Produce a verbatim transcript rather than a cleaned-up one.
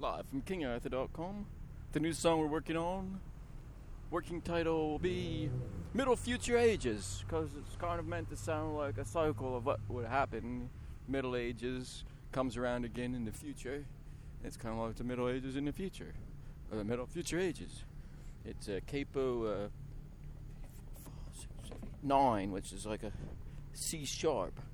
live from king arthur dot com. The new song we're working on, working title will be Middle Future Ages, because it's kind of meant to sound like a cycle of what would happen. Middle Ages comes around again in the future. It's kind of like the Middle Ages in the future, or the Middle Future Ages. It's a capo uh, nine, which is like a C sharp.